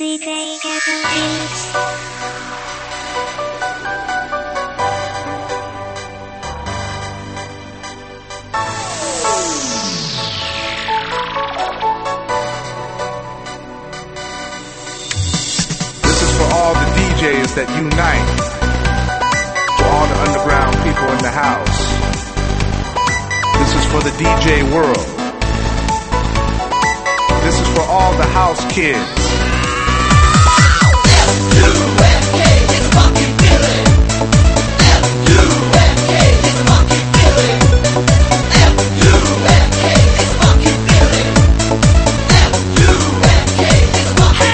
DJ Ghetto Beats. DJs that unite, to all the underground people in the house. This is for the DJ world. This is for all the house kids. F-U-N-K, it's a funky feeling. F-U-N-K, it's a funky feeling. F-U-N-K, it's a funky feeling. F-U-N-K, it's a funky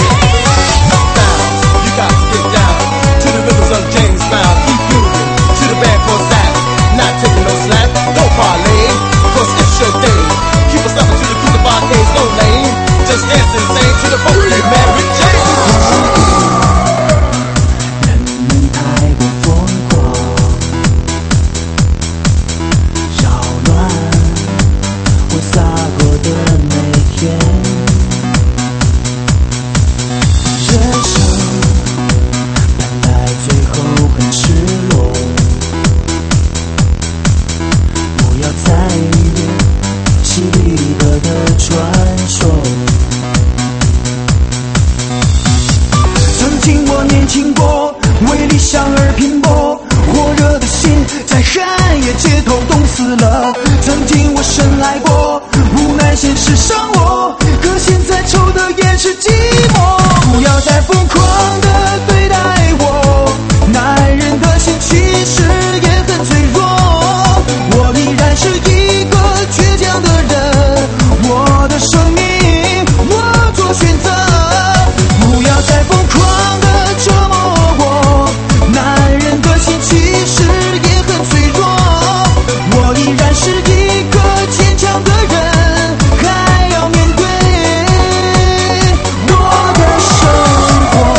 James Brown, keep moving to the bad boy side, not taking no slack, don't parlay, cause it's your day. Keep us up to the crucified case, no lane, just dance and sing to the funky Mary Jane. 人们太过疯狂，扰乱我洒过的每天。人生最后很失落，不要再演戏里的传说。曾经我年轻过，为理想而拼搏，火热的心在寒夜街头冻死了。曾经我深爱过，无奈现实伤我，可现在抽的也是寂寞。不要再疯狂的对待我，男人的心其实也很脆弱，我依然是一个倔强的人，我的生命我做选择，不要再疯狂的折磨我，男人的心其实也很脆弱，我依然是一个坚强的人，还要面对我的生活。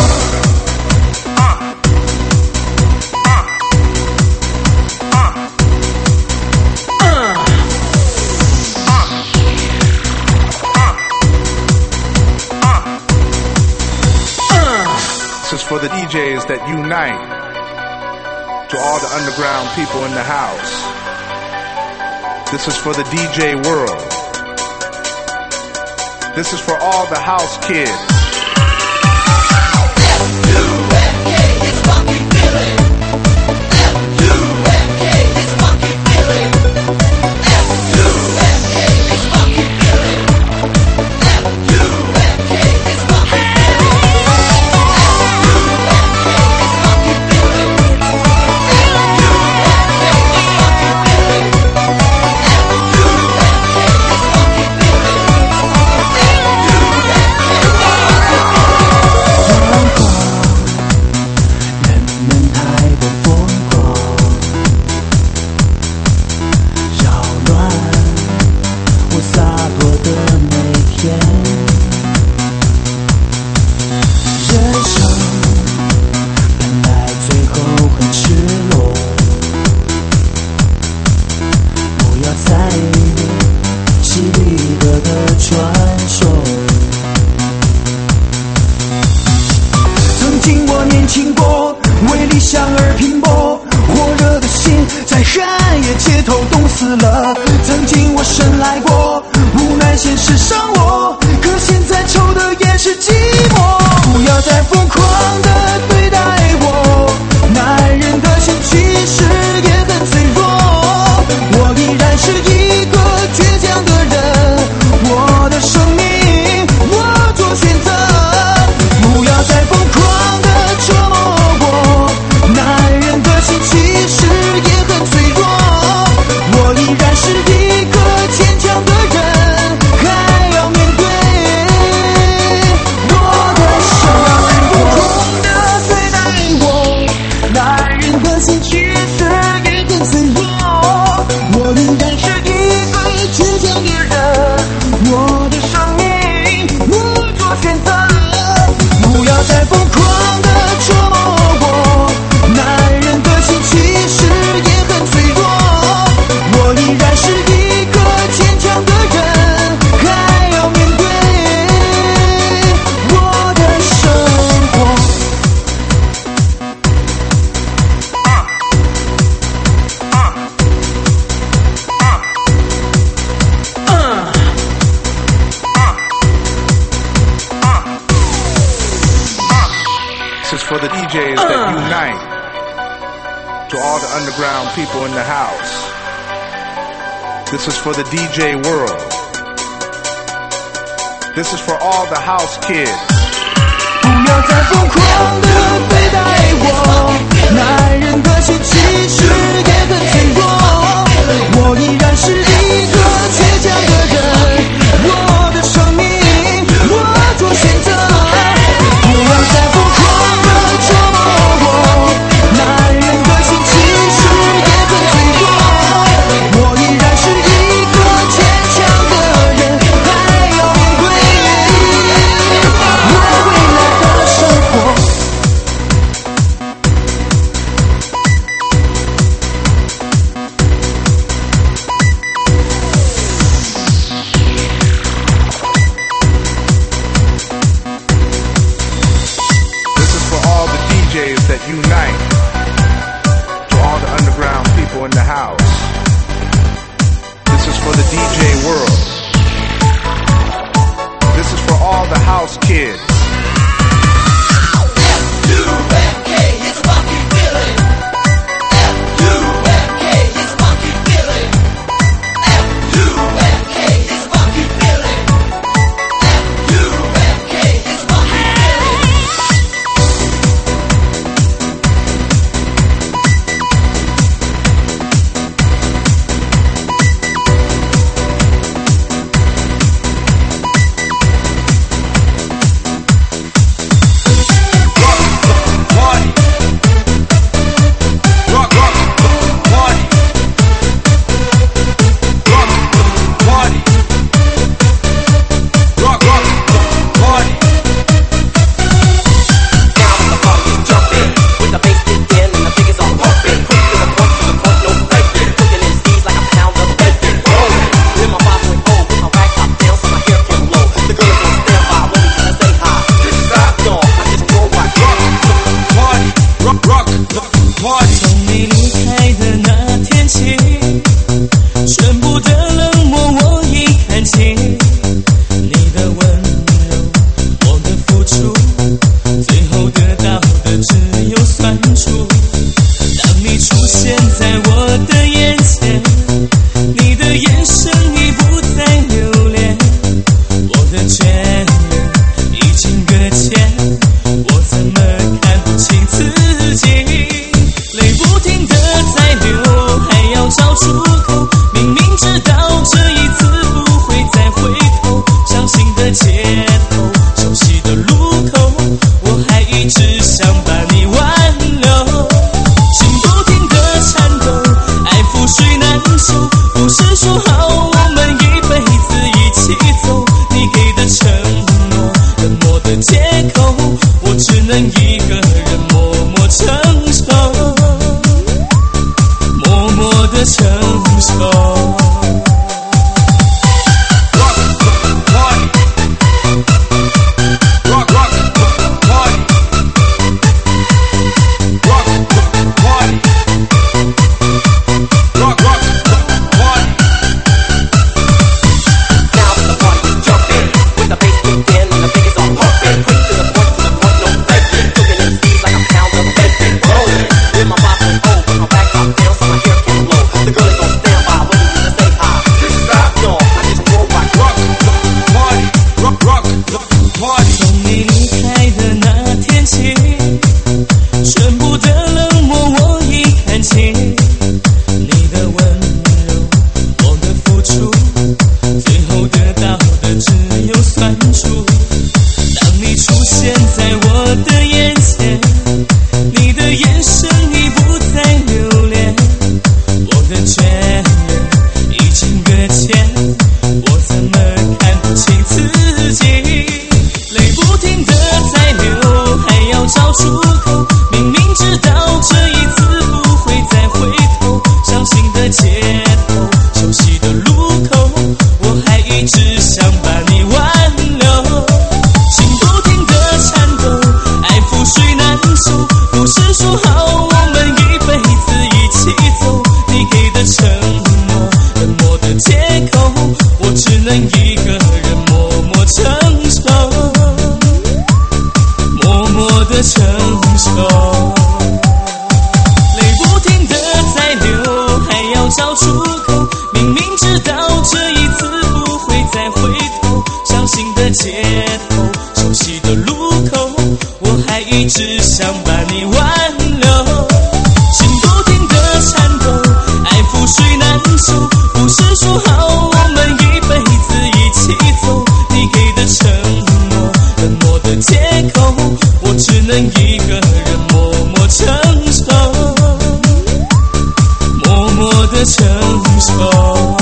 This is for the DJs that unite, to all the underground people in the house. This is for the DJ world. This is for all the house kids. F-U-N-K, it's a funky feeling. F-U-N-K, it's a funky feeling. F-U-N-K, it's a funky feeling. F-U-N-K, it's a funky feeling. 曾经我深爱过，无奈现实伤我，可现在抽的也是寂寞。不要再疯狂的对待我，男人的心其实也很脆弱，我依然是一个倔强的人，我的生命我做选择，不要再疯狂的折磨我，男人的心其实也很脆弱，我依然是一个坚强的人，还要面对我的生活。疯狂的对待我，男人的心其实也很脆弱，我依然是一个倔强的人，我的生命我做选择，不要再疯狂的折磨我，男人的心其实也很脆弱，我依然是一个坚强的人，还要面对我的生 for the DJs that unite. To all the underground people in the house. This is for the DJ world. This is for all the house kids. 不要再疯狂地对待我，男人的心其实也很脆弱，我依然是一个倔强的人，我的生命我做选择，不要再疯狂地折磨我，男人的心其实也很脆弱，我依然是一个坚强的人，还要面对我未来的生活。 This is for all the DJs that unite. To all the underground people in the house. This is for the DJ world. This is for all the house kids. F-U-N-K, it's funky feeling. F-U-N-K, it's funky feeling. F-U-N-K, it's funky feeling. F-U-N-K, it's funky feeling. 承受。 口，我还一直想把你挽留。心不停地颤抖，爱覆水难收，不是说好我们一辈子一起走。你给的承诺，冷漠的借口，我只能一个人默默承受，默默的承受。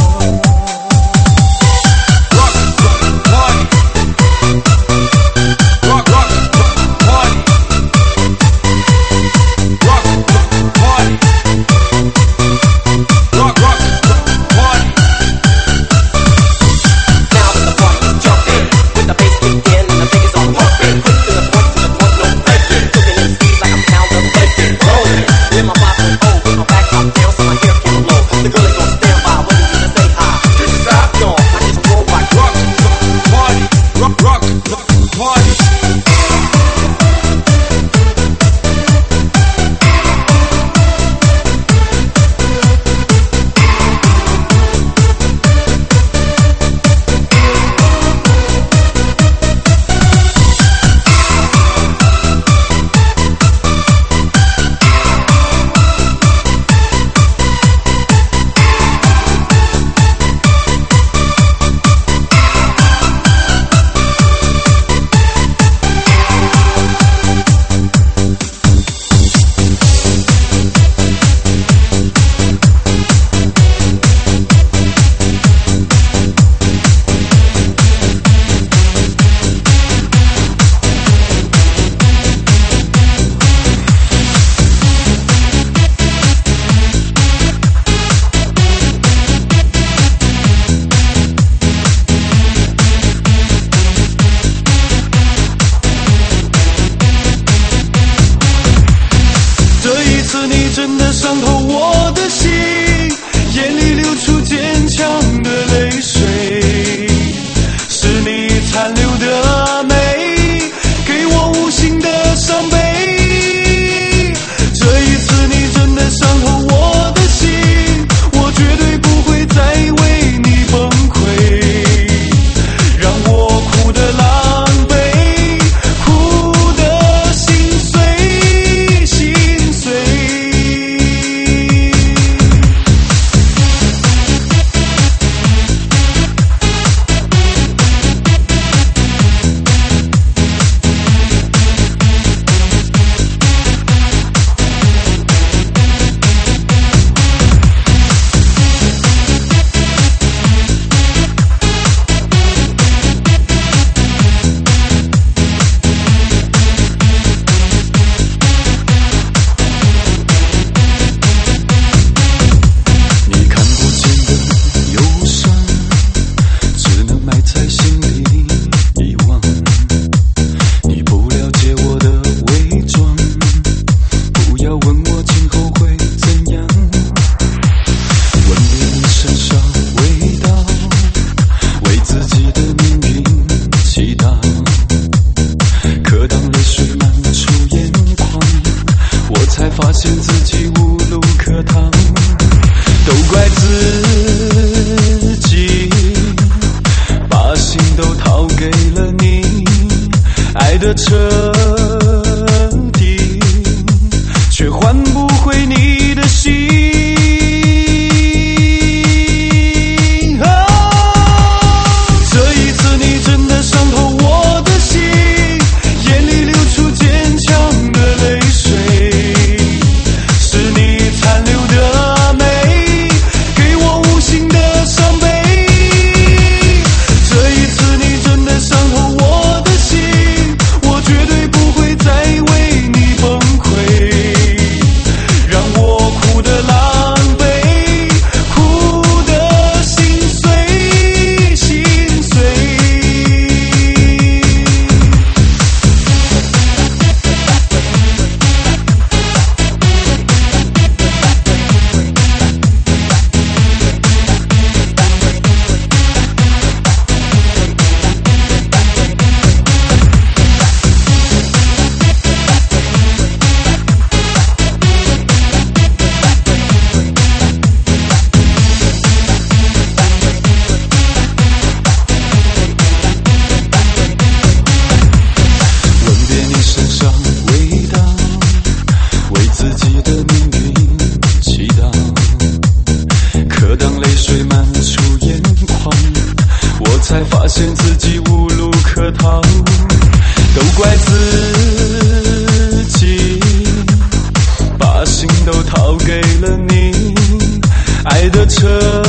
彻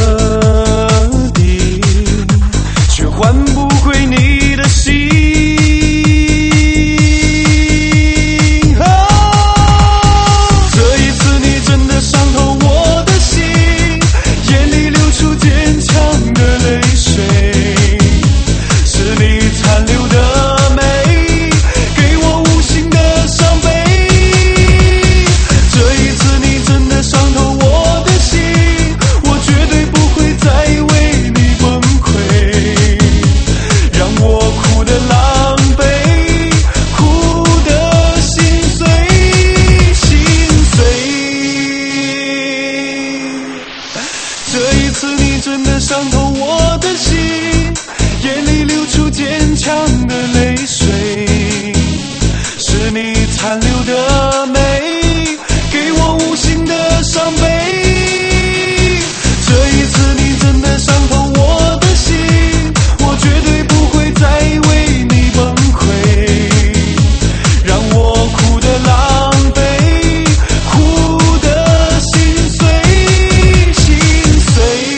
底，却换不回你的心。这一次你真的伤透我的心，眼里流出坚强的泪水，是你残留的美，给我无形的伤悲。这一次你真的伤透我的心，我绝对不会再为你崩溃，让我哭得狼狈，哭得心碎，心碎。这一次你真的伤透我的心，眼里流出坚强的泪水，是你残留的美，给我无形的伤悲。这一次你真的伤透我的心，我绝对不会再为你崩溃，让我哭得狼狈，哭得心碎，心碎。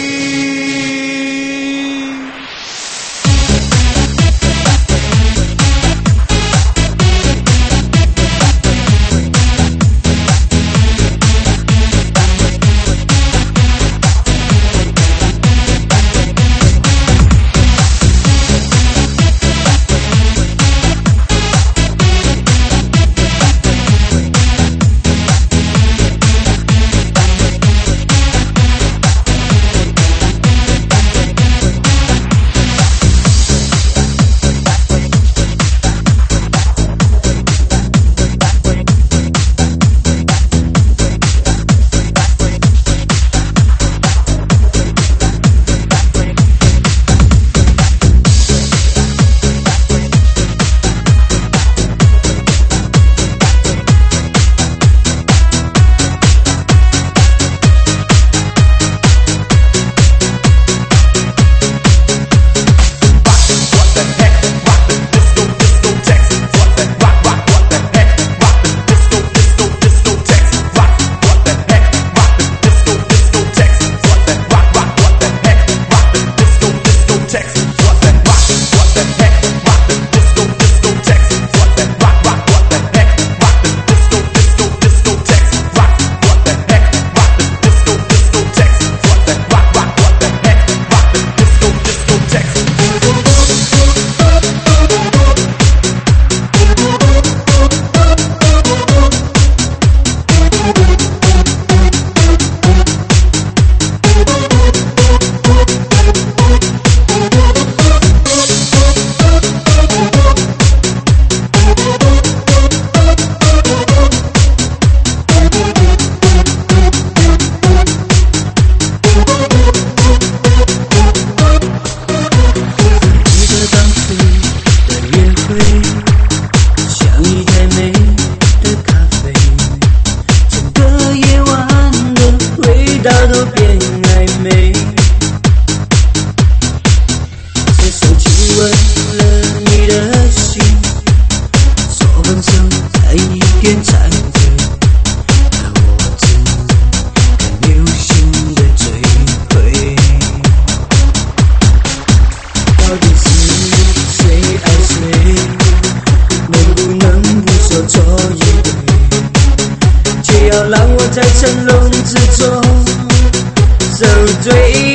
在沉沦之中受罪。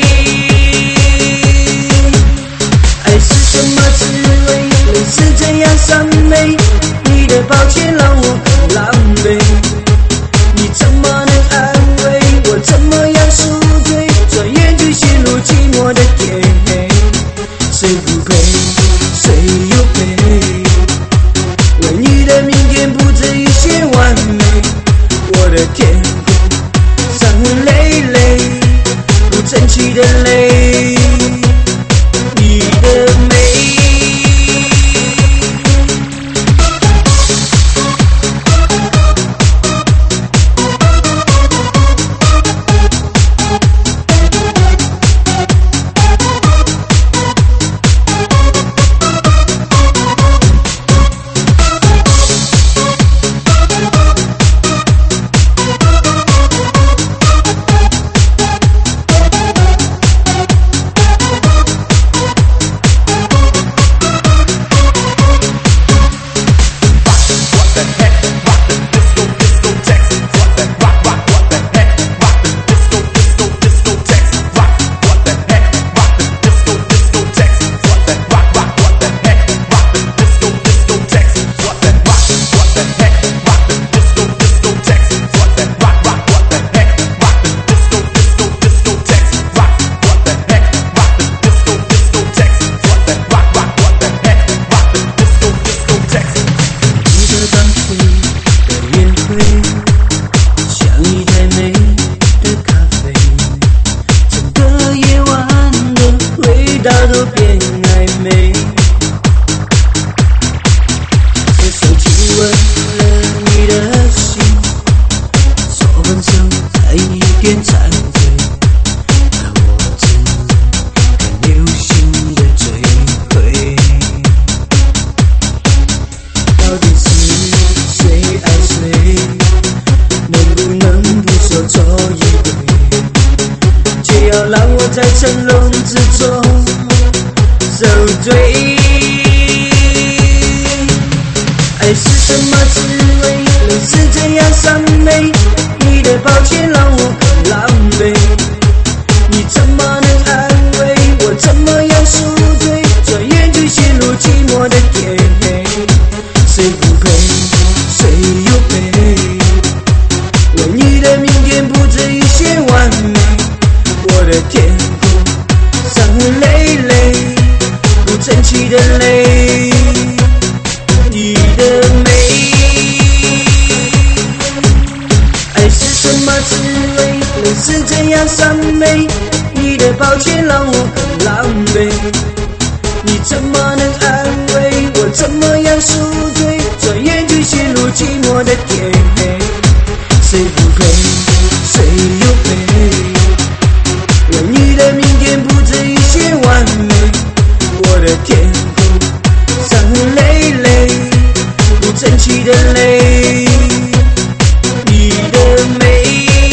爱是什么滋味？类似这样伤美，你的抱歉让我更狼狈。你怎么能安慰我？怎么样赎罪？转眼就陷入寂寞的天黑。谁不配？谁又配？为你的明天不止一些完美。我的天空伤痕累累，不争气的泪，你的美。 吻了你的心，说分手带一点忏悔，而我只很流行的追回。到底是谁爱谁？能不能不说错一对？却要让我在沉沦之中受罪。爱是什么滋味？人是这样伤美，你的抱歉让我更狼狈。你怎么能安慰我？怎么样赎罪？转眼就陷入寂寞的天黑。谁不配？谁又配？为你的明天布置一些完美。我的天空伤痕累累，不争气的泪。你的美，爱是什么滋味？人是这样伤美，你的抱歉让我更狼狈。你怎么能安慰我？怎么样赎罪？转眼就陷入寂寞的天黑。谁不配？谁又配？为你的明天布置一些完美。我的天空伤痕累累，不争气的泪。你的美，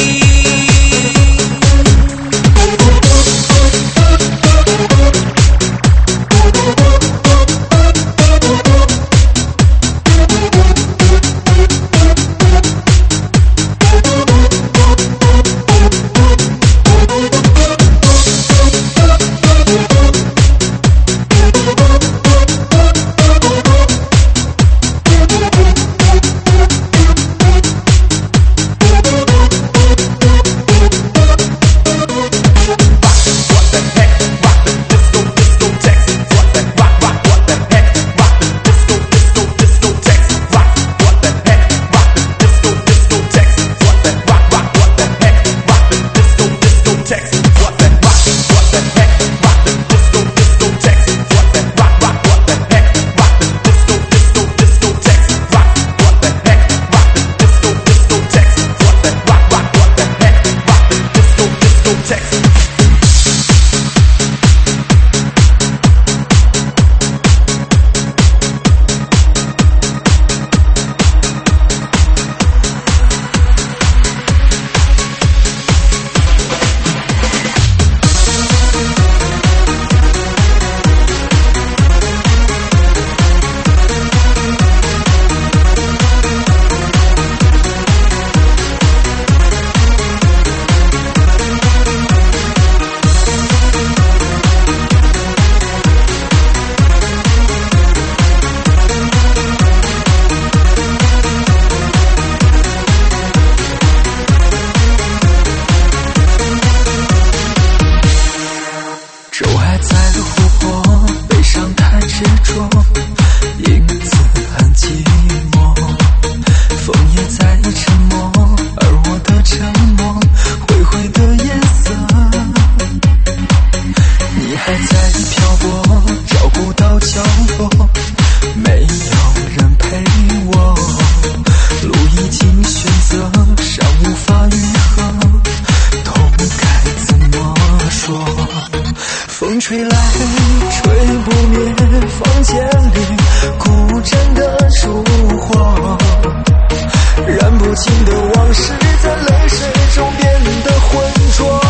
风吹来吹不灭房间里孤枕的烛火，燃不尽的往事在泪水中变得浑浊。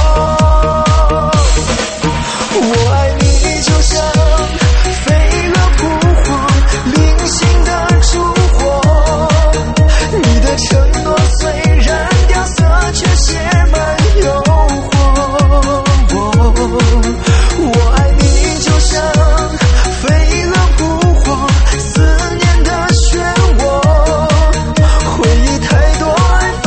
我爱你就像飞蛾扑火，零星的烛火，你的承诺虽然掉色，却写满诱惑。我爱你就像飞蛾扑火，思念的漩涡，回忆太多，爱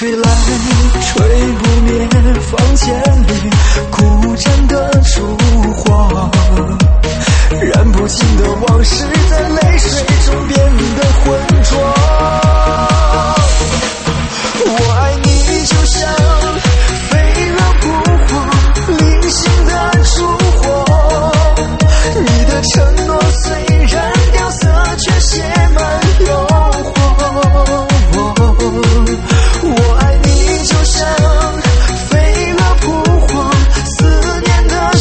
吹来吹不灭，房间里孤枕的烛火，燃不尽的往事在泪水中变得浑浊。我爱你就像飞蛾扑火，零星的烛火，你的承诺虽然掉色，却写满诱惑。我爱你就像飞蛾扑火，思念的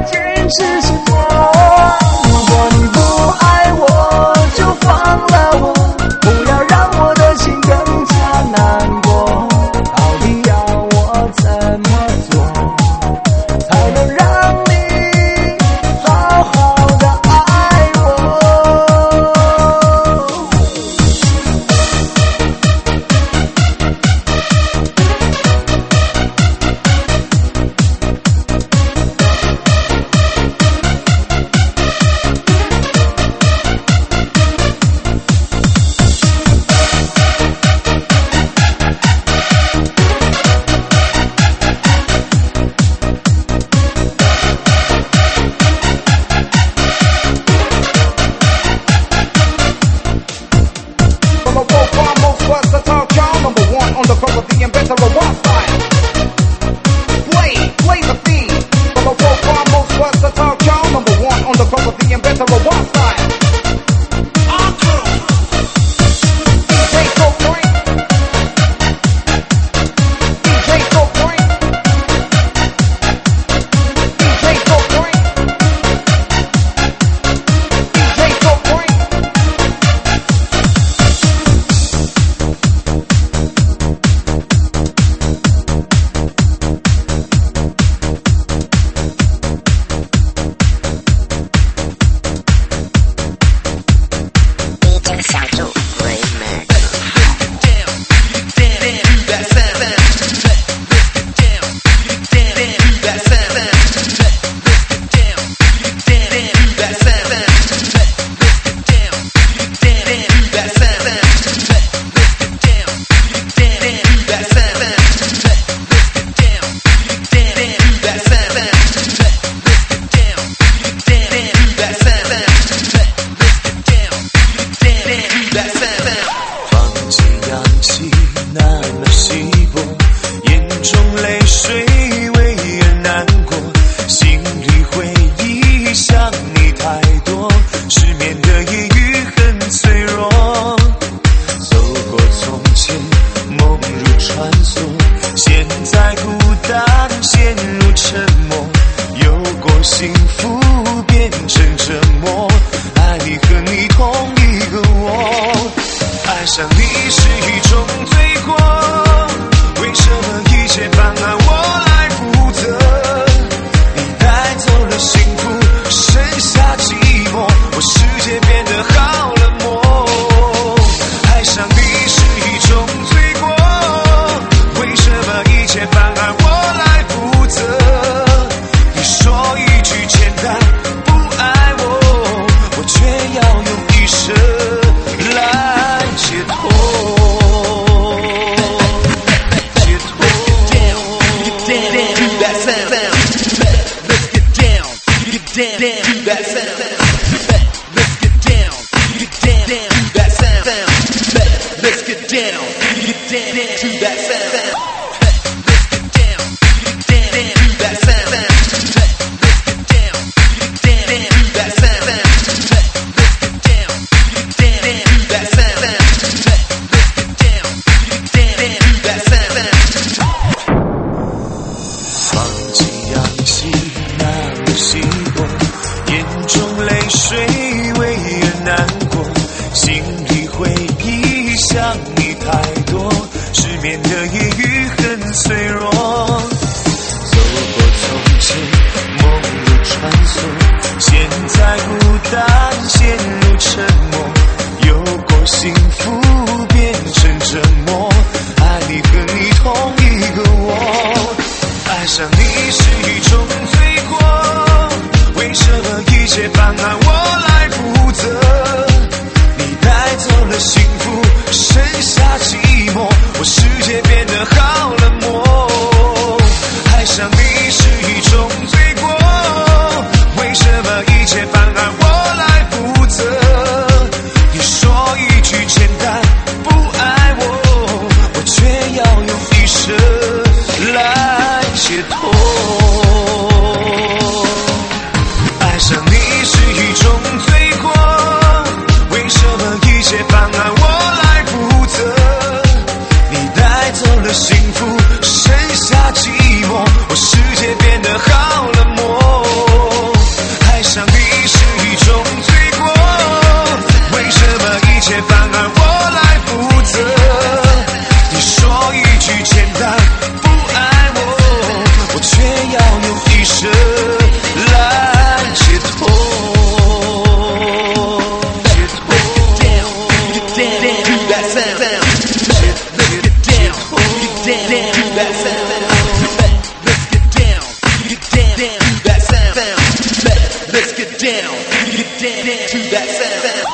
坚持是错。如果你不爱我，就放了我，不要让我的心更加难过。到底要我怎么做，才能让你好好的爱我？ 爱上你是一种 down to that sound.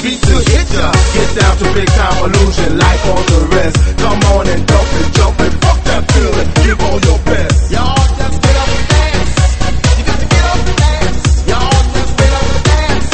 beat to hit ya. Get down to big time illusion like all the rest. Come on and dump and jump and fuck that feeling. Give all your best. Y'all just get up and dance. You got to get up and dance. Y'all just get up and dance.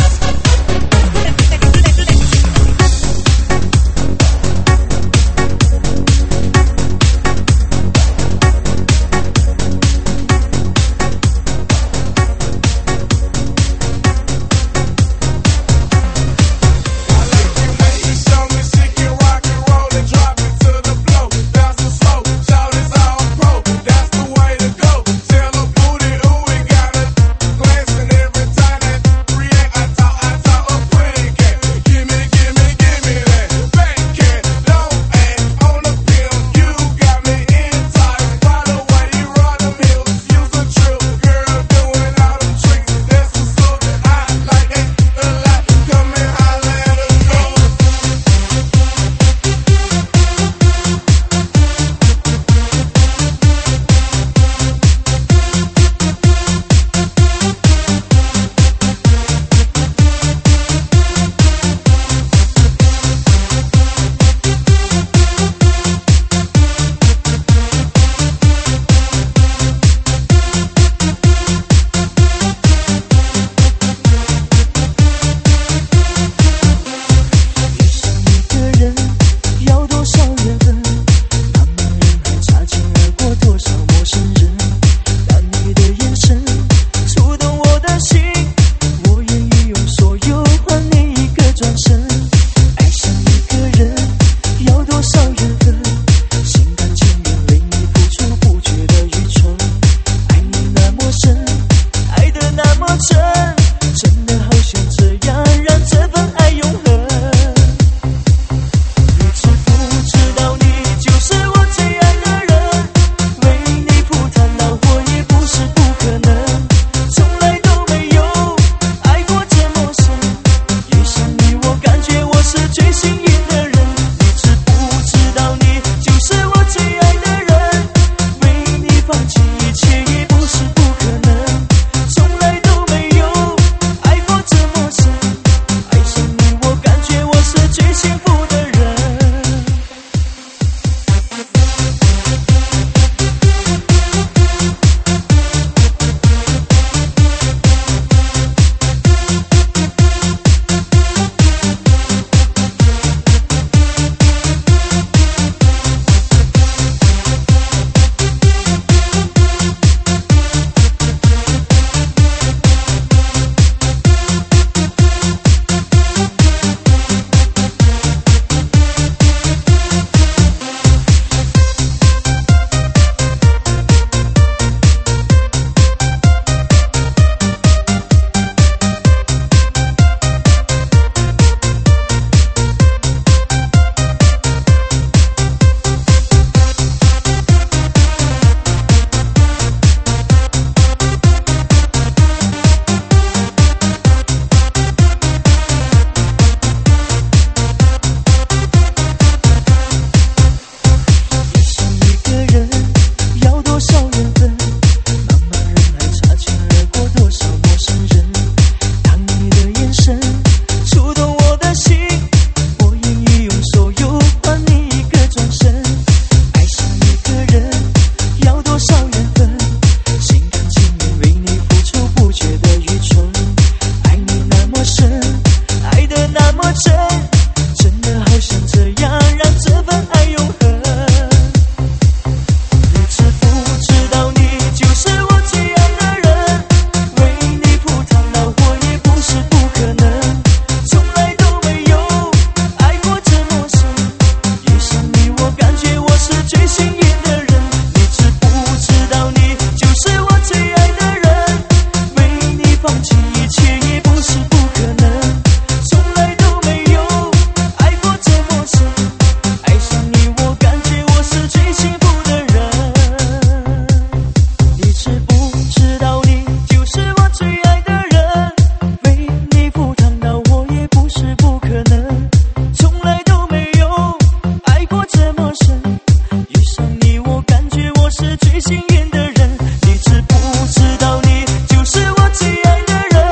幸运的人，你知不知道你就是我最爱的人？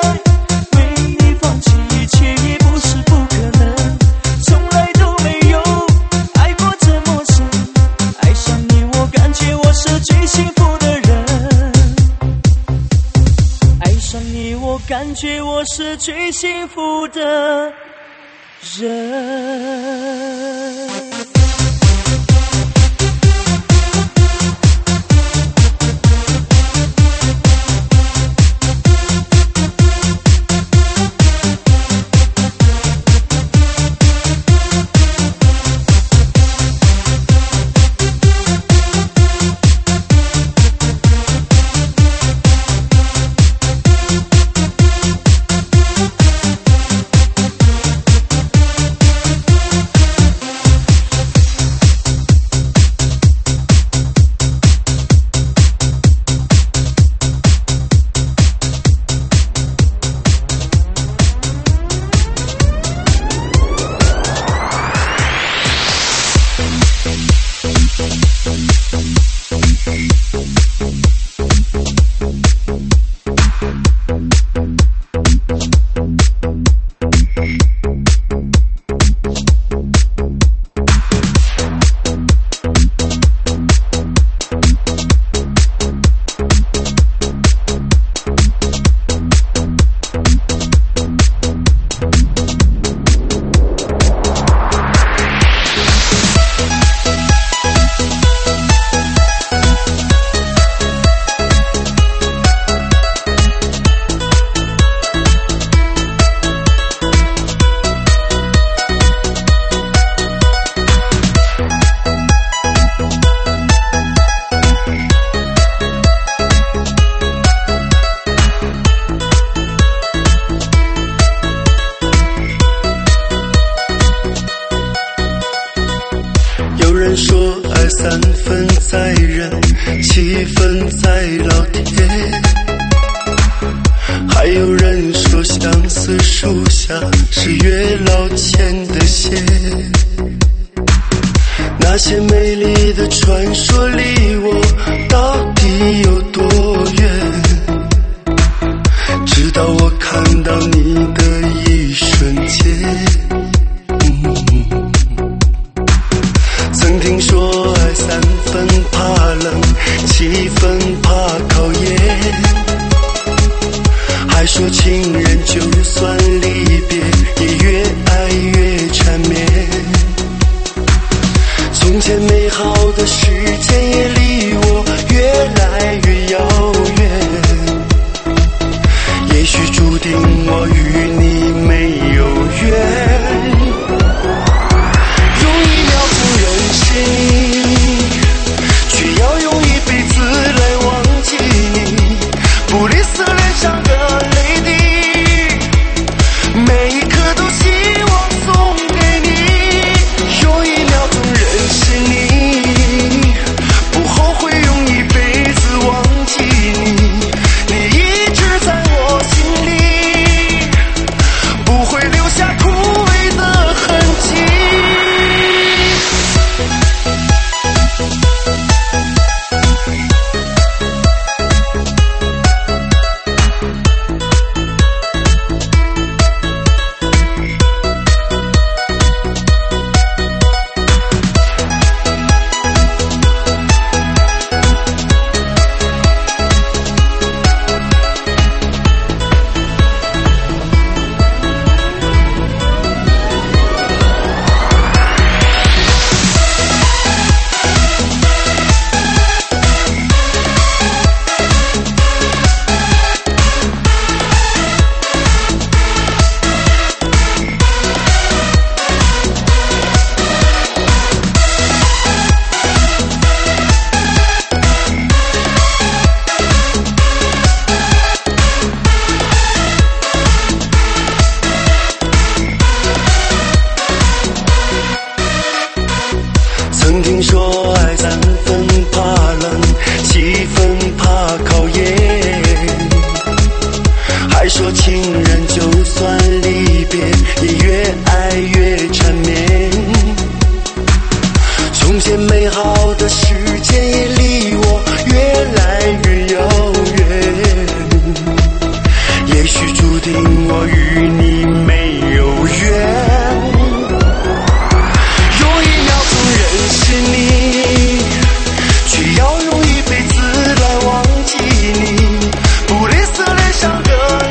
你，我感觉我失去幸福的人。 3分在人，7分在老天。还有人说相思树下是月老牵的线，那些美丽的传说离我到底有多远？直到我看到你的一瞬间。曾听说爱3分怕冷，7分怕考验，还说情人就算离别也越爱越缠绵。从前美好的时间也离我越来越遥远，也许注定我与你没有缘。却要用一辈子来忘记你，不离思恋像个泪滴，每一刻都希望送给你。有一秒钟认识你，不后悔用一辈子忘记你，你一直在我心里，不会留下枯萎的痕迹。曾听说爱3分怕冷，7分怕考验，还说情人就算离别也越爱越缠绵。从前美好的时间也离我越来越遥远，也许注定我与你没有缘。是你，却要用一辈子来忘记你，不离思恋像个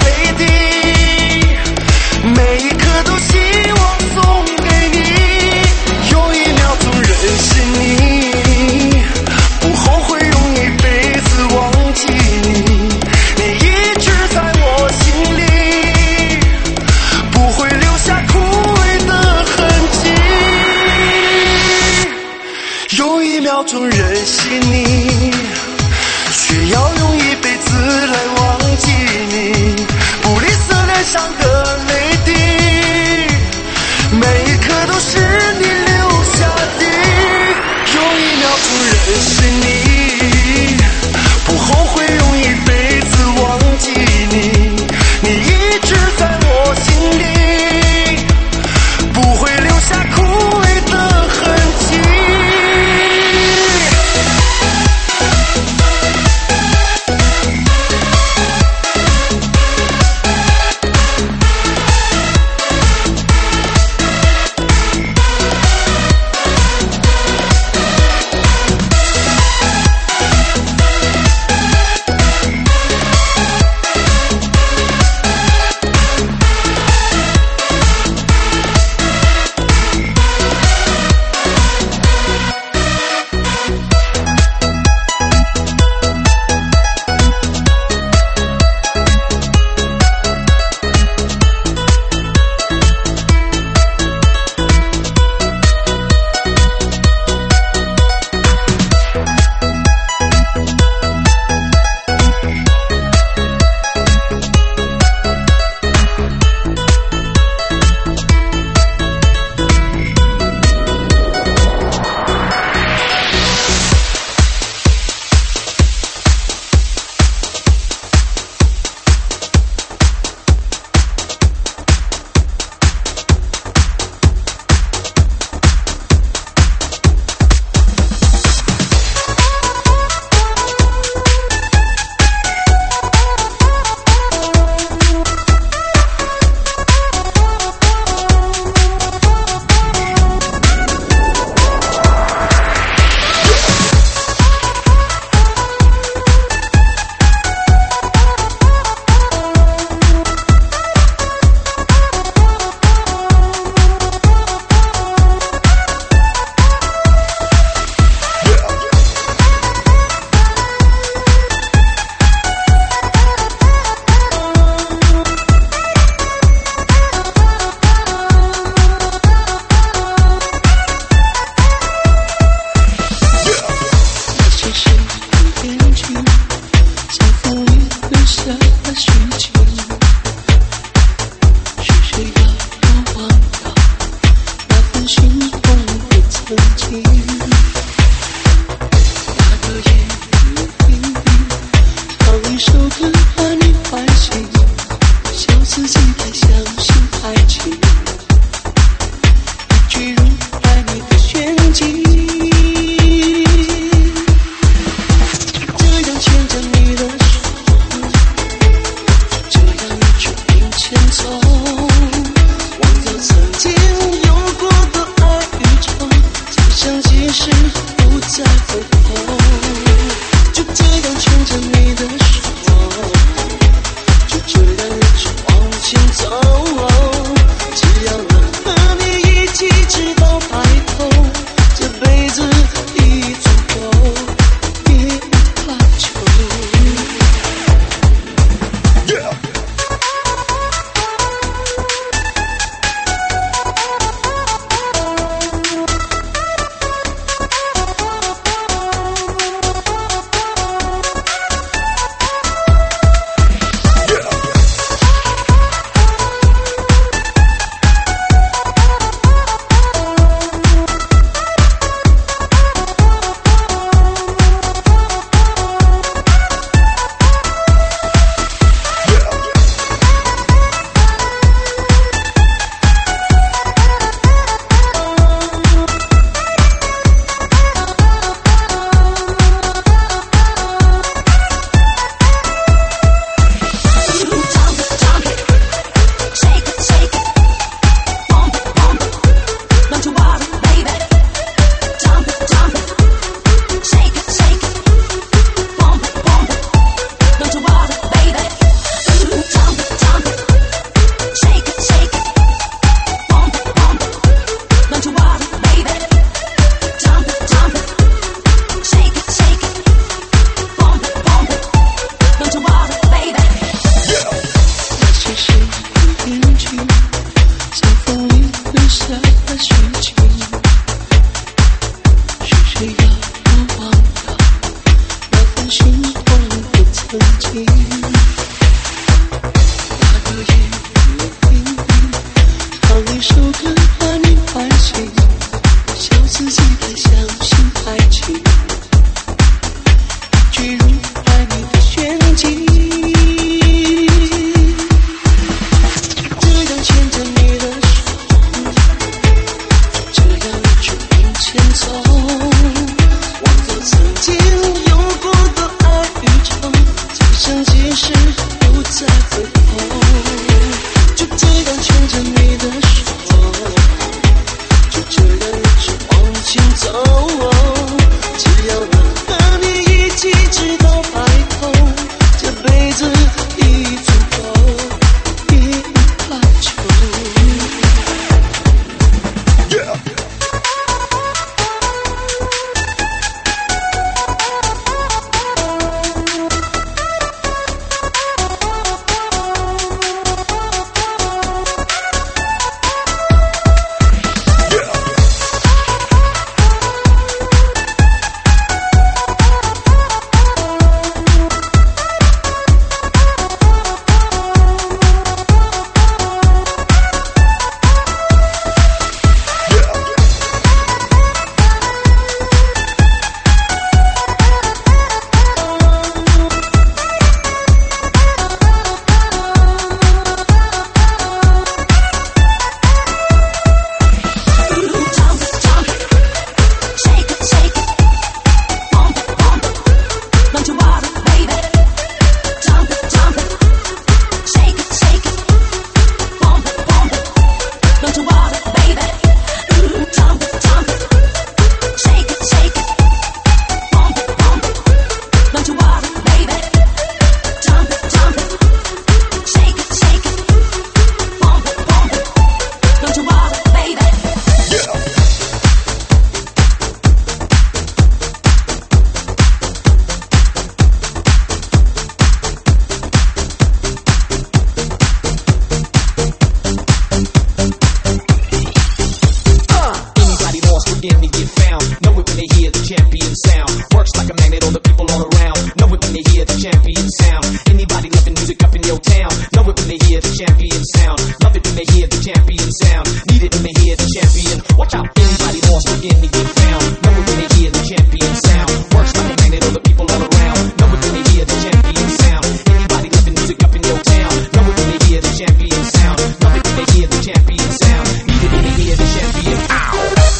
hear the champion sound. Love it when they hear the champion sound. Need it when they hear the champion. Watch out, anybody lost begin to get found. Know it when they hear the champion sound. Works like a magnet, all the people all around. Know it when they hear the champion sound. Anybody loving music up in your town. Know it when they hear the champion sound. Love it when they hear the champion sound. Need it when they hear the champion. Ow!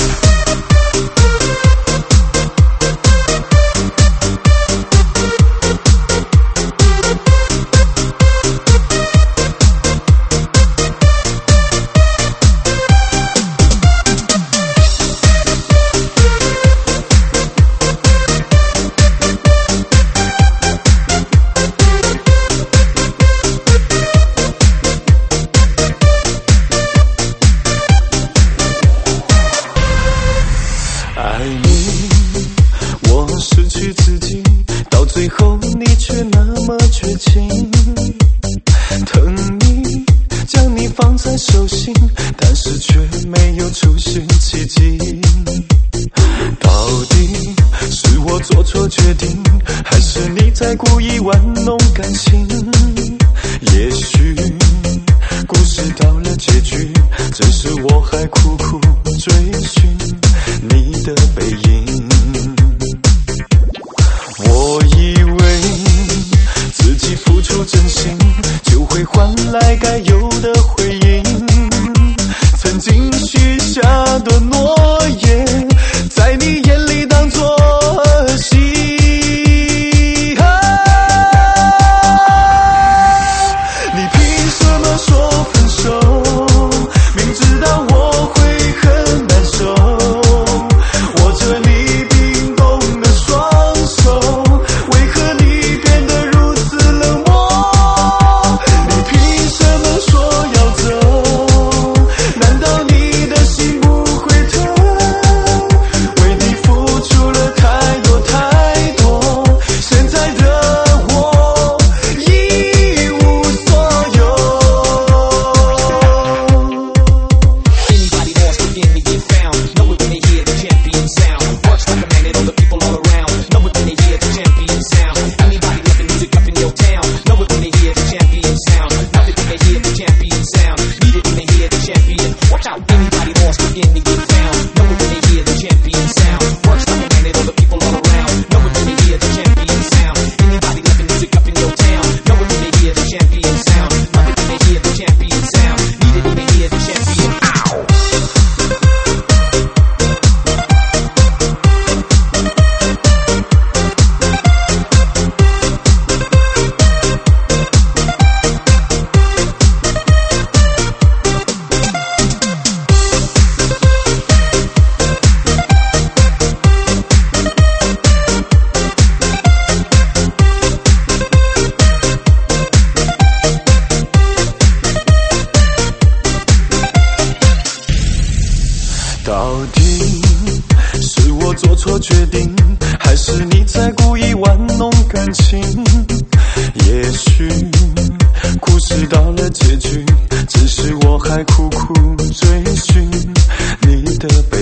爱你，我失去自己，到最后你却那么绝情。疼你，将你放在手心，但是却没有出现奇迹。到底是我做错决定，还是你在故意玩弄感情？也许故事到了结局，只是我还苦苦追寻你的背影。我以为自己付出真心，就会换来该有的回应。曾经许下的诺言，在你眼里当作戏。你凭什么说分手？明知道我会很难受，握着你冰冻的双手，为何你变得如此冷漠？你凭什么说要走？难道你的心不会疼？为你付出了太多太多，现在的我一无所有。 Anybody lost begin to get found. Know it when they hear the champion sound. Works like a magnet, all the people all around. Know it when they hear the champion sound. Anybody loving music up in your town. Know it when they hear the champion sound. Love it when they hear the champion sound. Need it when they hear the champion. Watch out, anybody lost begin to get found. Know it when they hear the champion sound. Works like a magnet, all the people all around. Know it when they hear the champion sound. Anybody loving music up in your town. Know it when they hear the champion sound. Love it when they hear the champion sound. Need it when they hear the champion. Ow! 到底是我做错决定，还是你在故意玩弄感情？也许故事到了结局，只是我还苦苦追寻你的背